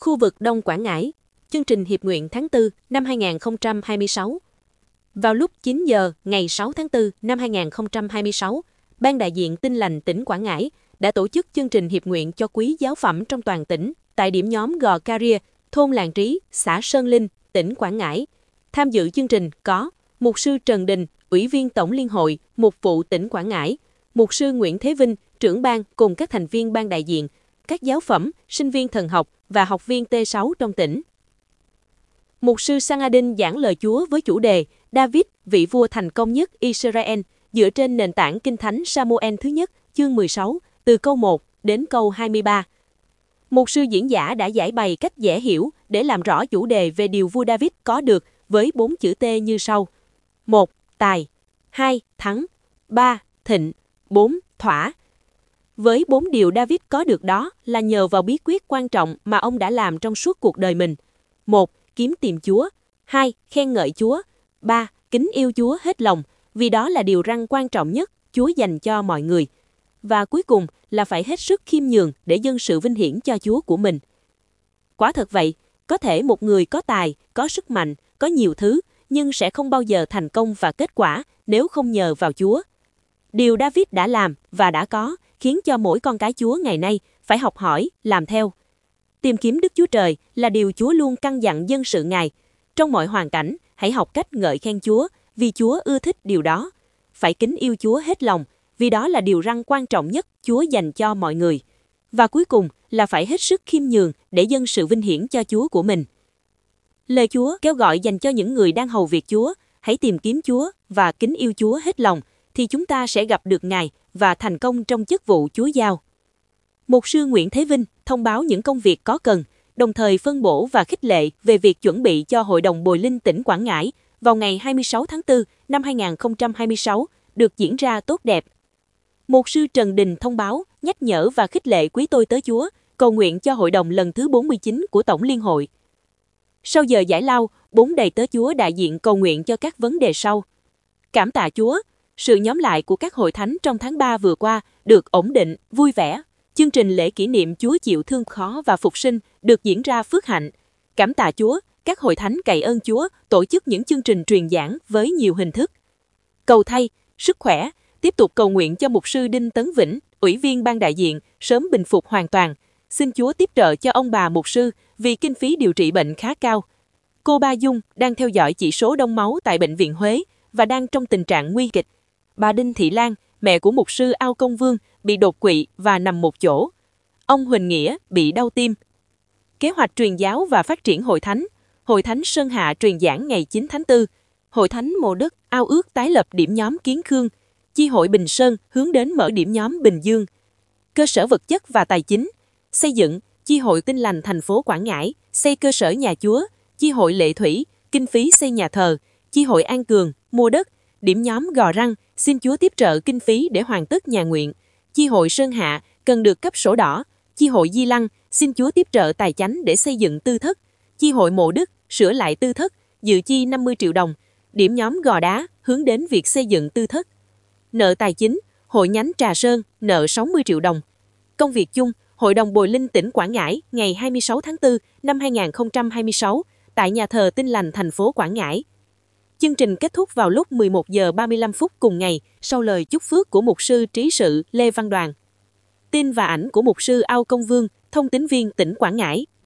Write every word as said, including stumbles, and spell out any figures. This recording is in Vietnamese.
Khu vực Đông Quảng Ngãi, chương trình hiệp nguyện tháng tư năm hai nghìn không trăm hai mươi sáu. Vào lúc chín giờ ngày sáu tháng tư năm hai nghìn không trăm hai mươi sáu, Ban đại diện Tin lành tỉnh Quảng Ngãi đã tổ chức chương trình hiệp nguyện cho quý giáo phẩm trong toàn tỉnh tại điểm nhóm Gò Ca Ria, thôn Làng Trí, xã Sơn Linh, tỉnh Quảng Ngãi. Tham dự chương trình có Mục sư Trần Đình, Ủy viên Tổng Liên hội, Mục vụ tỉnh Quảng Ngãi, Mục sư Nguyễn Thế Vinh, trưởng ban cùng các thành viên ban đại diện, các giáo phẩm, sinh viên thần học và học viên T sáu trong tỉnh. Mục sư Sangadin giảng lời Chúa với chủ đề David, vị vua thành công nhất Israel, dựa trên nền tảng Kinh Thánh Samuel thứ nhất, chương mười sáu, từ câu một đến câu hai mươi ba. Mục sư diễn giả đã giải bày cách dễ hiểu để làm rõ chủ đề về điều vua David có được với bốn chữ T như sau. một. Tài. hai. Thắng. ba. Thịnh. bốn. Thỏa. Với bốn điều David có được đó là nhờ vào bí quyết quan trọng mà ông đã làm trong suốt cuộc đời mình. một. Kiếm tìm Chúa. hai. Khen ngợi Chúa. ba. Kính yêu Chúa hết lòng, vì đó là điều răn quan trọng nhất Chúa dành cho mọi người. Và cuối cùng là phải hết sức khiêm nhường để dâng sự vinh hiển cho Chúa của mình. Quả thật vậy, có thể một người có tài, có sức mạnh, có nhiều thứ, nhưng sẽ không bao giờ thành công và kết quả nếu không nhờ vào Chúa. Điều David đã làm và đã có khiến cho mỗi con cái Chúa ngày nay phải học hỏi, làm theo. Tìm kiếm Đức Chúa Trời là điều Chúa luôn căn dặn dân sự Ngài. Trong mọi hoàn cảnh, hãy học cách ngợi khen Chúa, vì Chúa ưa thích điều đó. Phải kính yêu Chúa hết lòng, vì đó là điều răn quan trọng nhất Chúa dành cho mọi người. Và cuối cùng là phải hết sức khiêm nhường để dâng sự vinh hiển cho Chúa của mình. Lời Chúa kêu gọi dành cho những người đang hầu việc Chúa, hãy tìm kiếm Chúa và kính yêu Chúa hết lòng, thì chúng ta sẽ gặp được Ngài và thành công trong chức vụ Chúa giao. Mục sư Nguyễn Thế Vinh thông báo những công việc có cần, đồng thời phân bổ và khích lệ về việc chuẩn bị cho Hội đồng Bồi Linh tỉnh Quảng Ngãi vào ngày hai mươi sáu tháng tư năm hai nghìn không trăm hai mươi sáu được diễn ra tốt đẹp. Mục sư Trần Đình thông báo, nhắc nhở và khích lệ quý tôi tớ Chúa, cầu nguyện cho Hội đồng lần thứ bốn mươi chín của Tổng Liên hội. Sau giờ giải lao, bốn đầy tớ Chúa đại diện cầu nguyện cho các vấn đề sau. Cảm tạ Chúa, sự nhóm lại của các hội thánh trong tháng ba vừa qua được ổn định, vui vẻ. Chương trình lễ kỷ niệm Chúa chịu thương khó và phục sinh được diễn ra phước hạnh. Cảm tạ Chúa, các hội thánh cậy ơn Chúa tổ chức những chương trình truyền giảng với nhiều hình thức. Cầu thay, sức khỏe, tiếp tục cầu nguyện cho mục sư Đinh Tấn Vĩnh, Ủy viên ban đại diện, sớm bình phục hoàn toàn. Xin Chúa tiếp trợ cho ông bà mục sư vì kinh phí điều trị bệnh khá cao. Cô Ba Dung đang theo dõi chỉ số đông máu tại Bệnh viện Huế và đang trong tình trạng nguy kịch. Bà Đinh Thị Lan, mẹ của mục sư Ao Công Vương, bị đột quỵ và nằm một chỗ. Ông Huỳnh Nghĩa bị đau tim. Kế hoạch truyền giáo và phát triển hội thánh. Hội thánh Sơn Hạ truyền giảng ngày chín tháng tư. Hội thánh Mộ Đất ao ước tái lập điểm nhóm Kiến Khương. Chi hội Bình Sơn hướng đến mở điểm nhóm Bình Dương. Cơ sở vật chất và tài chính. Xây dựng, chi hội Tin lành thành phố Quảng Ngãi, xây cơ sở nhà Chúa. Chi hội Lệ Thủy, kinh phí xây nhà thờ. Chi hội An Cường, mua đất. Điểm nhóm Gò Răng, xin Chúa tiếp trợ kinh phí để hoàn tất nhà nguyện. Chi hội Sơn Hạ, cần được cấp sổ đỏ. Chi hội Di Lăng, xin Chúa tiếp trợ tài chánh để xây dựng tư thất. Chi hội Mộ Đức, sửa lại tư thất, dự chi năm mươi triệu đồng. Điểm nhóm Gò Đá, hướng đến việc xây dựng tư thất. Nợ tài chính, hội nhánh Trà Sơn, nợ sáu mươi triệu đồng. Công việc chung, Hội đồng Bồi Linh tỉnh Quảng Ngãi, ngày hai mươi sáu tháng tư năm hai nghìn không trăm hai mươi sáu, tại nhà thờ Tin lành thành phố Quảng Ngãi. Chương trình kết thúc vào lúc mười một giờ ba mươi lăm phút cùng ngày, sau lời chúc phước của mục sư trí sự Lê Văn Đoàn. Tin và ảnh của mục sư Ao Công Vương, thông tín viên tỉnh Quảng Ngãi.